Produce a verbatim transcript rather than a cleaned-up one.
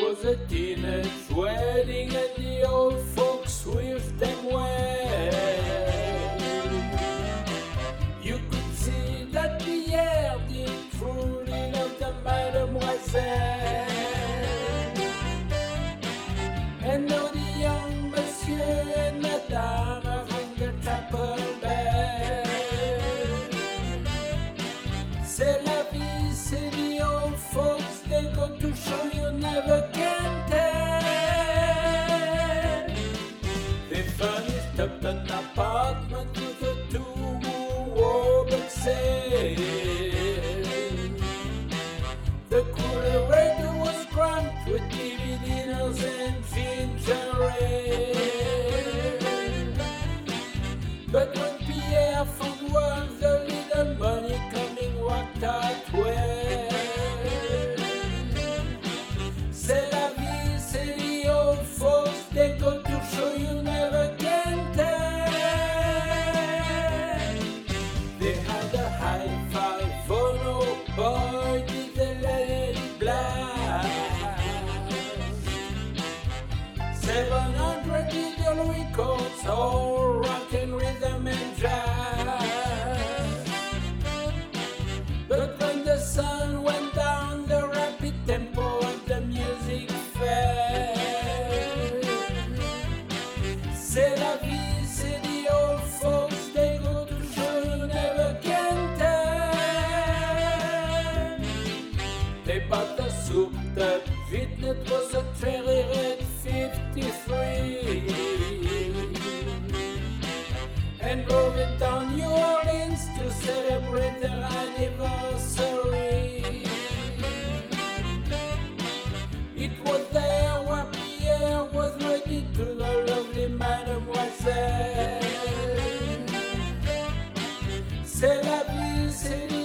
was a teenage wedding and the old folks wished them well. You could see that Pierre did truly love the mademoiselle. And now the young monsieur and madame are ring the chapel bell. C'est la vie, c'est the old folks, they go to show you never can tell. They furnished up an apartment with a two-wall sail. The coolerator was cramped with T V dinners and ginger ale. But when Pierre found once the little money coming worked out well. C'est la vie, c'est the old folks, they go to show you never can tell. They had a high five for no boy, did they let it blast. Seven hundred digital records, all rock and rhythm and jazz. But when the sun went down, the rapid tempo of the music fell. C'est la vie, c'est the old folks, they go to show you never can tell. They bought the soup that Vitnet was a cherry red fifty-three and drove it down New Orleans to celebrate their anniversary. It was there where Pierre was ready to the lovely mademoiselle. C'est la vie, c'est